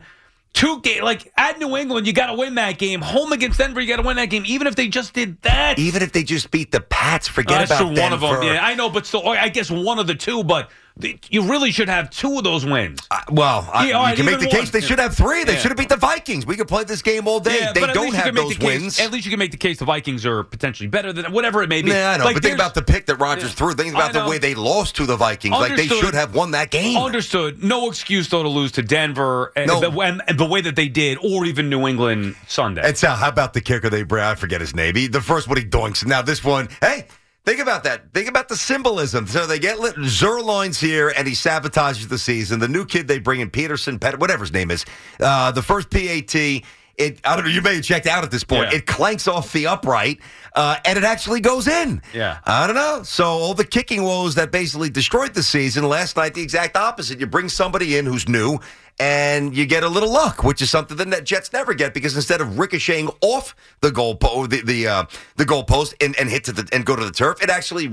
at New England, you got to win that game. Home against Denver, you got to win that game. Even if they just did that. Even if they just beat the Pats, forget about Denver. One of them. Yeah, I know, but still, I guess one of the two, but you really should have 2 of those wins. You can make the case they should have 3. They should have beat the Vikings. We could play this game all day. They don't have those wins. At least you can make the case the Vikings are potentially better than whatever it may be. I know, but think about the pick that Rodgers threw. Think about the way they lost to the Vikings. They should have won that game. Understood. No excuse, though, to lose to Denver and the way that they did, or even New England Sunday. And Sal, how about the kicker I forget his name. The first one he doinks. Now this one, hey, think about that. Think about the symbolism. So they get Zerloin's here, and he sabotages the season. The new kid they bring in, Peterson, whatever his name is, the first PAT, I don't know, you may have checked out at this point. Yeah. It clanks off the upright, and it actually goes in. Yeah. I don't know. So all the kicking woes that basically destroyed the season, last night the exact opposite. You bring somebody in who's new, and you get a little luck, which is something that the Jets never get, because instead of ricocheting off the goalpost, the goalpost and hit and go to the turf, it actually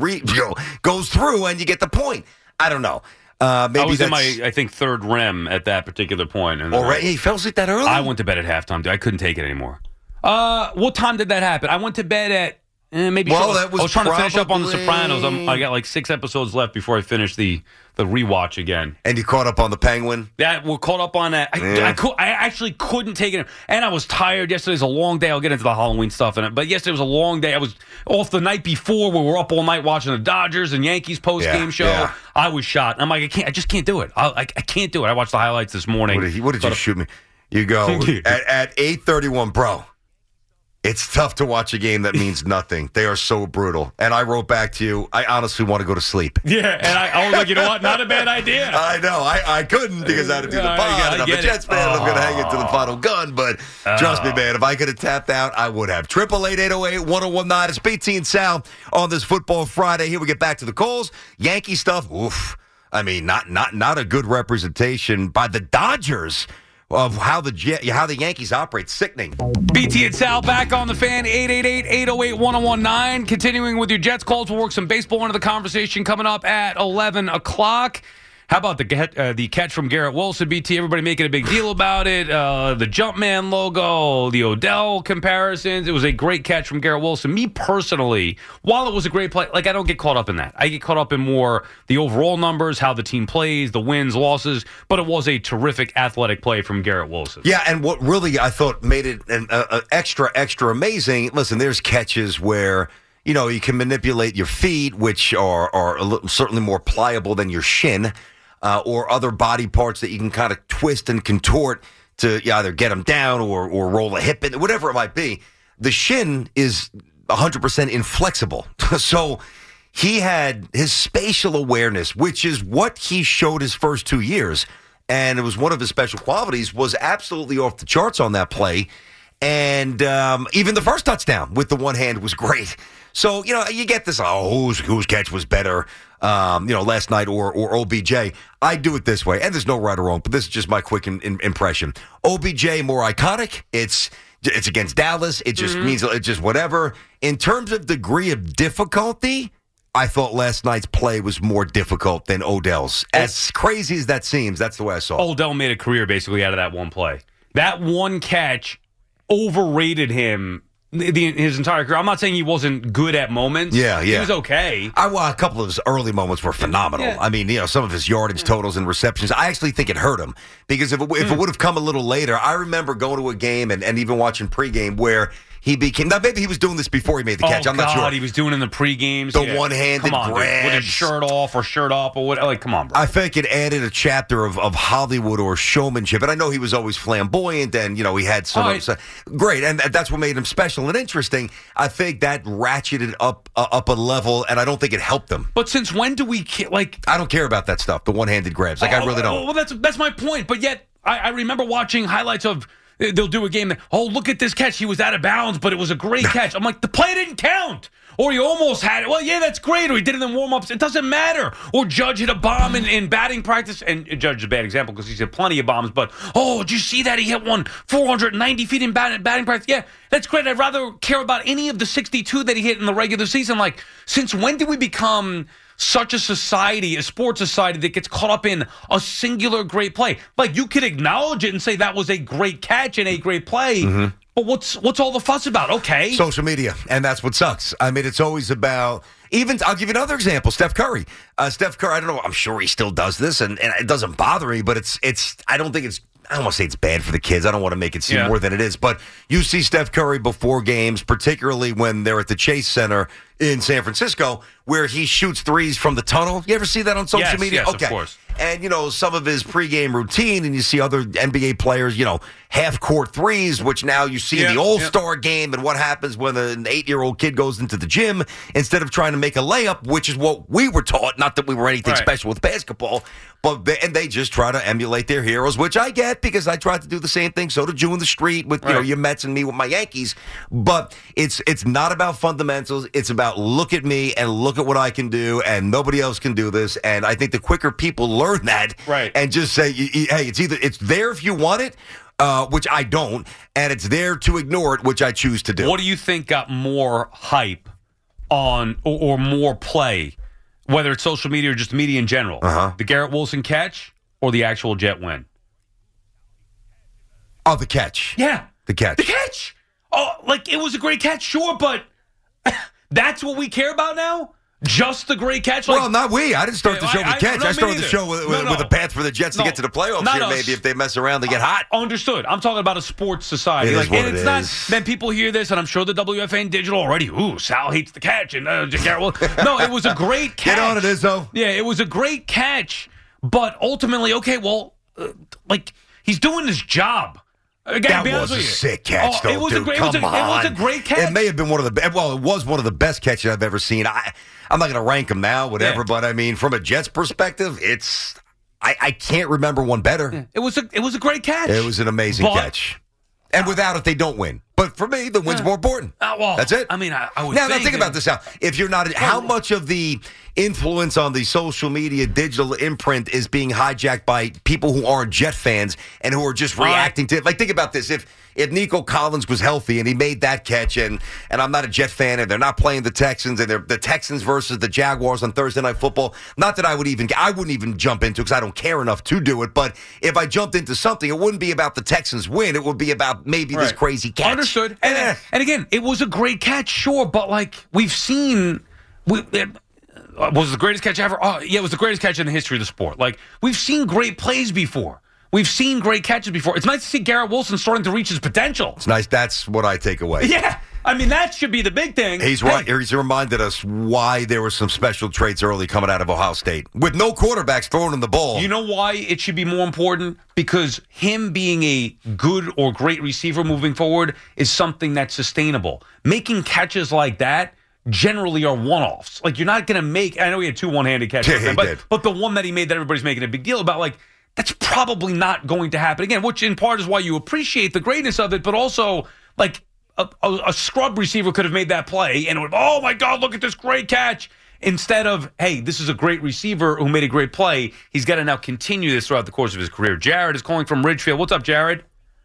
goes through, and you get the point. I don't know. Maybe I was in my, I think, 3rd REM at that particular point. And already, he fell asleep that early. I went to bed at halftime. Dude. I couldn't take it anymore. What time did that happen? I went to bed at maybe. Well, I was trying to finish up on The Sopranos. I got like 6 episodes left before I finish the rewatch again. And you caught up on The Penguin? Yeah, we're caught up on that. I actually couldn't take it. And I was tired. Yesterday's a long day. I'll get into the Halloween stuff in it. But yesterday was a long day. I was off the night before. We were up all night watching the Dodgers and Yankees post-game show. Yeah. I was shot. I'm like, I just can't do it. I can't do it. I watched the highlights this morning. What did you shoot me? You go, at 8:31, bro. It's tough to watch a game that means nothing. They are so brutal. And I wrote back to you, I honestly want to go to sleep. Yeah, and I was like, you know what? Not a bad idea. I know. I couldn't because I had to do the pod. And I'm a Jets fan. I'm going to hang it to the final gun. But trust me, man, if I could have tapped out, I would have. 888-808-1019. It's BT and Sal on this Football Friday. Here we get back to the calls. Yankee stuff, oof. I mean, not a good representation by the Dodgers of how the Yankees operate. Sickening. BT and Sal back on the Fan, 888-808-1019. Continuing with your Jets calls, we'll work some baseball into the conversation coming up at 11 o'clock. How about the catch from Garrett Wilson, BT? Everybody making a big deal about it. The Jumpman logo, the Odell comparisons. It was a great catch from Garrett Wilson. Me personally, while it was a great play, I don't get caught up in that. I get caught up in more the overall numbers, how the team plays, the wins, losses. But it was a terrific athletic play from Garrett Wilson. Yeah, and what really I thought made it extra amazing, listen, there's catches where you can manipulate your feet, which are certainly more pliable than your shin. Or other body parts that you can kind of twist and contort to either get them down or roll a hip in, whatever it might be. The shin is 100% inflexible. So he had his spatial awareness, which is what he showed his first 2 years. And it was one of his special qualities, was absolutely off the charts on that play. And even the first touchdown with the one hand was great. So, you get this, whose catch was better, last night or OBJ. I do it this way, and there's no right or wrong, but this is just my quick impression. OBJ, more iconic. It's against Dallas. It just means it's just whatever. In terms of degree of difficulty, I thought last night's play was more difficult than Odell's. As crazy as that seems, that's the way I saw it. Odell made a career basically out of that one play. That one catch overrated him his entire career. I'm not saying he wasn't good at moments. Yeah. He was okay. A couple of his early moments were phenomenal. Yeah. I mean, some of his yardage totals and receptions, I actually think it hurt him. Because if it would have come a little later, I remember going to a game and even watching pregame where he became, now maybe he was doing this before he made the catch. I'm not sure. He was doing it in the pre-games. The one-handed grabs. With his shirt off or shirt up or what. Like, come on, bro. I think it added a chapter of Hollywood or showmanship. And I know he was always flamboyant and, he had some great. And that's what made him special and interesting. I think that ratcheted up a level, and I don't think it helped him. But since when do we, I don't care about that stuff, the one-handed grabs. I really don't. Well, that's my point. But yet, I remember watching highlights of, they'll do a game that, look at this catch. He was out of bounds, but it was a great catch. I'm like, the play didn't count. Or he almost had it. Well, yeah, that's great. Or he did it in warm-ups. It doesn't matter. Or Judge hit a bomb in batting practice. And Judge is a bad example because he's hit plenty of bombs. But, did you see that? He hit one 490 feet in batting practice. Yeah, that's great. I'd rather care about any of the 62 that he hit in the regular season. Like, since when did we become such a society, a sports society that gets caught up in a singular great play? Like, you could acknowledge it and say that was a great catch and a great play, but what's all the fuss about? Okay. Social media, and that's what sucks. I mean, it's always about, I'll give you another example, Steph Curry. Steph Curry, I don't know, I'm sure he still does this, and it doesn't bother me, but I don't want to say it's bad for the kids. I don't want to make it seem more than it is, but you see Steph Curry before games, particularly when they're at the Chase Center in San Francisco, where he shoots threes from the tunnel. You ever see that on social media? Yes, of course. And, some of his pregame routine, and you see other NBA players, half-court threes, which now you see in the All-Star game, and what happens when an 8-year-old kid goes into the gym instead of trying to make a layup, which is what we were taught, not that we were anything special with basketball, but they just try to emulate their heroes, which I get because I tried to do the same thing. So did you in the street with your Mets and me with my Yankees. But it's not about fundamentals. It's about look at me and look at what I can do, and nobody else can do this. And I think the quicker people learn that and just say, hey, it's there if you want it, which I don't, and it's there to ignore it, which I choose to do. What do you think got more hype on or more play, whether it's social media or just media in general? The Garrett Wilson catch or the actual Jet win? Oh, the catch. Yeah. The catch. The catch. Oh, like, it was a great catch, sure, but that's what we care about now? Just the great catch? Well, not we. I didn't start the show with the catch. I started the show with a path for the Jets to get to the playoffs here, maybe, if they mess around, they get hot. Understood. I'm talking about a sports society. It's not, then people hear this, and I'm sure the WFAN Digital already, Sal hates the catch, and Garrett Wilson. No, it was a great catch. Get on it, Izzo. Yeah, it was a great catch, but ultimately, he's doing his job. That was a sick catch, though, dude. Come on. It was a great catch. It may have been one of the best. Well, it was one of the best catches I've ever seen. I'm not going to rank them now, whatever, but I mean, from a Jets perspective, I can't remember one better. Yeah. It was a great catch. It was an amazing catch. And without it, they don't win. But for me, the win's more important. That's it. I mean, I would now think about this now. If you're not, how much of the influence on the social media digital imprint is being hijacked by people who aren't Jet fans and who are just reacting to it? Like, think about this. If Nico Collins was healthy and he made that catch, and I'm not a Jet fan, and they're not playing the Texans, and they're the Texans versus the Jaguars on Thursday Night Football, not that I wouldn't even jump into it because I don't care enough to do it, but if I jumped into something, it wouldn't be about the Texans win. It would be about maybe this crazy catch. Understood. And again, it was a great catch, sure, but like we've seen, was it the greatest catch ever? Oh, yeah, it was the greatest catch in the history of the sport. Like, we've seen great plays before. We've seen great catches before. It's nice to see Garrett Wilson starting to reach his potential. It's nice. That's what I take away. Yeah. I mean, that should be the big thing. He's right. He's reminded us why there were some special traits early coming out of Ohio State. With no quarterbacks throwing him the ball. You know why it should be more important? Because him being a good or great receiver moving forward is something that's sustainable. Making catches like that generally are one-offs. Like, you're not going to make... I know he had 2 one-handed catches. Yeah, but the one that he made that everybody's making a big deal about, like, that's probably not going to happen again, which in part is why you appreciate the greatness of it, but also, like, a scrub receiver could have made that play, and it would, oh, my God, look at this great catch. Instead of, hey, this is a great receiver who made a great play, he's got to now continue this throughout the course of his career. Jared is calling from Ridgefield. What's up, Jared?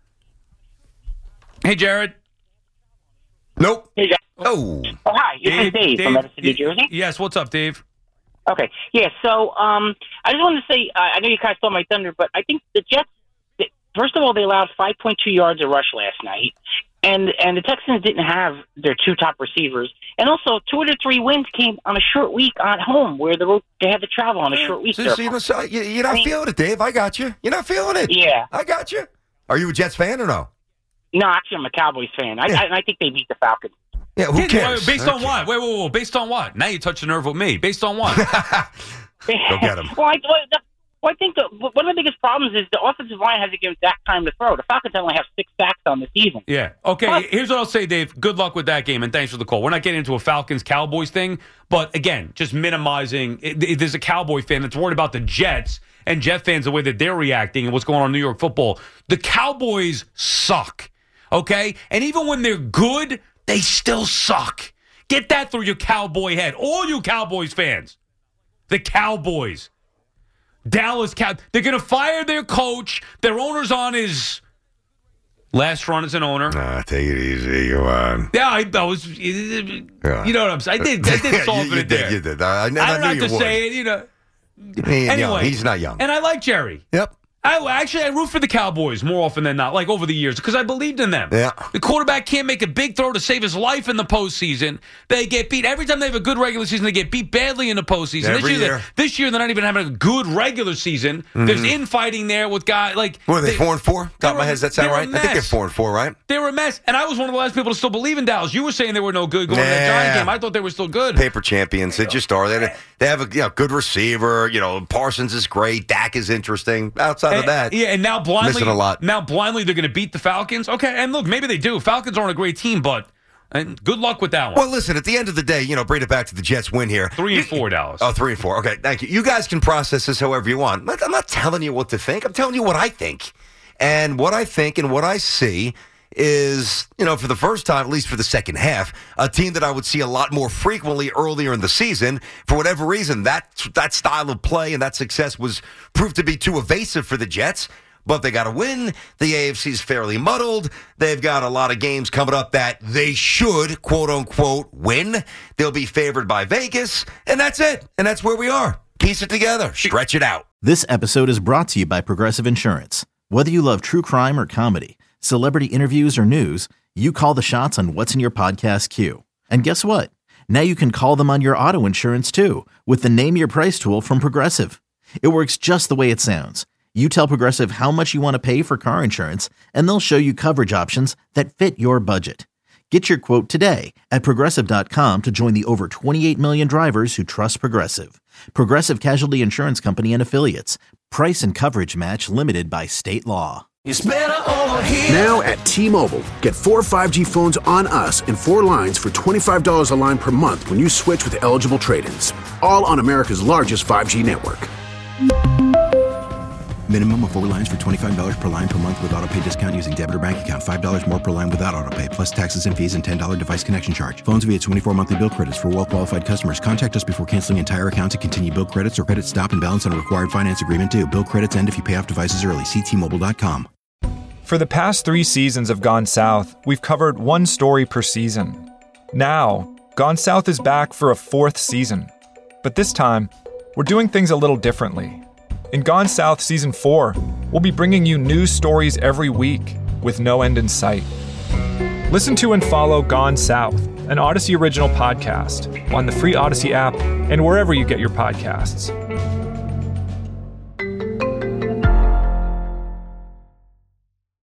Hey, Jared. Nope. Hey, guys. Oh. Oh, hi. This is Dave from Medicine, New Jersey. Yes, what's up, Dave? Okay. Yeah, so I just wanted to say, I know you kind of stole my thunder, but I think the Jets, first of all, they allowed 5.2 yards of rush last night. And the Texans didn't have their two top receivers. And also, 2 of the 3 wins came on a short week at home where they had to travel on a short week. You're not feeling it, Dave. I got you. You're not feeling it. Yeah. I got you. Are you a Jets fan or no? No, actually, I'm a Cowboys fan. I think they beat the Falcons. Yeah, who cares? Based on what? Wait. Based on what? Now you touch a nerve with me. Based on what? Go get him. I think one of the biggest problems is the offensive line hasn't given Dak time to throw. The Falcons only have 6 sacks on the season. Yeah. Okay, here's what I'll say, Dave. Good luck with that game, and thanks for the call. We're not getting into a Falcons-Cowboys thing, but, again, just minimizing. There's a Cowboy fan that's worried about the Jets and Jet fans, the way that they're reacting and what's going on in New York football. The Cowboys suck, okay? And even when they're good, they still suck. Get that through your Cowboy head. All you Cowboys fans. The Cowboys. Dallas they're going to fire their coach. Their owner's on his last run as an owner. Take it easy. Come on. Yeah, I was. You know what I'm saying? I did soften it there. You did. I don't have to say it. Anyway, he's not young. And I like Jerry. Yep. I root for the Cowboys more often than not, like over the years, because I believed in them. Yeah. The quarterback can't make a big throw to save his life in the postseason. They get beat. Every time they have a good regular season, they get beat badly in the postseason. This year, they're not even having a good regular season. Mm-hmm. There's infighting there with guys. What are they, 4-4? Top of my head, does that sound right? I think they're 4-4, right? They were a mess. And I was one of the last people to still believe in Dallas. You were saying they were no good going to that Giant game. I thought they were still good. Paper champions. They just are. They have a good receiver. Parsons is great. Dak is interesting. Outside of that. Yeah, and now blindly, missing a lot. Now blindly they're going to beat the Falcons. Okay, and look, maybe they do. Falcons aren't a great team, but good luck with that one. Well, listen, at the end of the day, bring it back to the Jets win here. 3-4, Dallas. Oh, 3-4. Okay, thank you. You guys can process this however you want. I'm not telling you what to think. I'm telling you what I think. And what I think and what I see is, for the first time, at least for the second half, a team that I would see a lot more frequently earlier in the season. For whatever reason, that style of play and that success was proved to be too evasive for the Jets. But they got to win. The AFC's fairly muddled. They've got a lot of games coming up that they should, quote unquote, win. They'll be favored by Vegas, and that's it. And that's where we are. Piece it together. Stretch it out. This episode is brought to you by Progressive Insurance. Whether you love true crime or comedy, celebrity interviews or news, you call the shots on what's in your podcast queue. And guess what? Now you can call them on your auto insurance too with the Name Your Price tool from Progressive. It works just the way it sounds. You tell Progressive how much you want to pay for car insurance, and they'll show you coverage options that fit your budget. Get your quote today at Progressive.com to join the over 28 million drivers who trust Progressive. Progressive Casualty Insurance Company and Affiliates. Price and coverage match limited by state law. It's better over here. Now at T-Mobile, get 4 5G phones on us and 4 lines for $25 a line per month when you switch with eligible trade-ins. All on America's largest 5G network. Minimum of 4 lines for $25 per line per month with auto pay discount using debit or bank account. $5 more per line without auto pay, plus taxes and fees and $10 device connection charge. Phones via 24 monthly bill credits for well-qualified customers. Contact us before canceling entire account to continue bill credits or credit stop and balance on a required finance agreement due. Bill credits end if you pay off devices early. See T-Mobile.com. For the past 3 seasons of Gone South, we've covered one story per season. Now, Gone South is back for a 4th season. But this time, we're doing things a little differently. In Gone South Season 4, we'll be bringing you new stories every week with no end in sight. Listen to and follow Gone South, an Odyssey original podcast, on the free Odyssey app and wherever you get your podcasts.